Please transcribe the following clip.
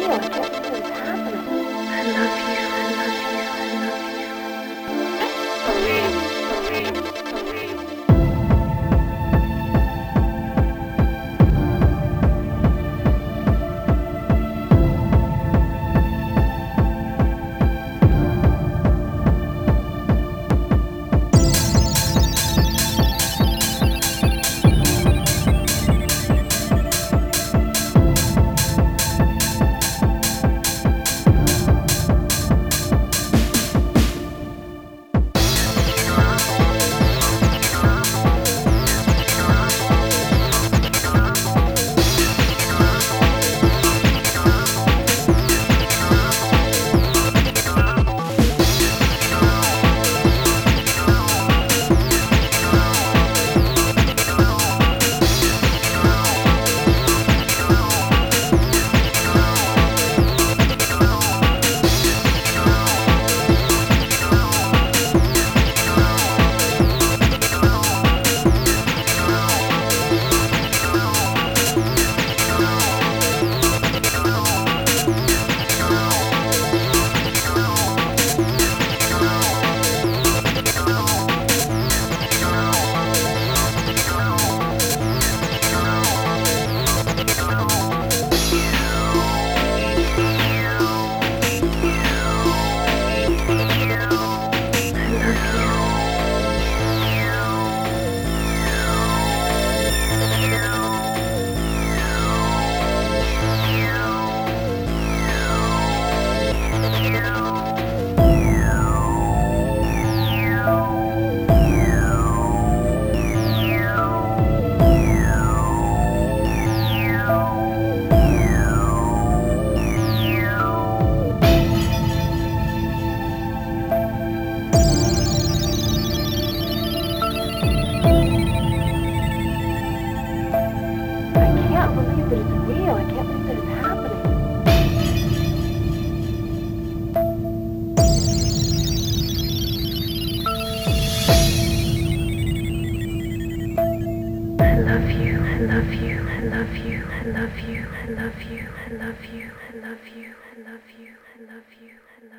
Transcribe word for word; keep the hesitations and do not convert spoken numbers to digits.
real. I can't believe it's happening. I love you. I love you. I love you. Believe, believe, believe. I can't believe that it's real. I can't believe that it's happening. I love you. I love you. I love you. I love you. I love you. I love you. I love you. I love you. I love you. I love you.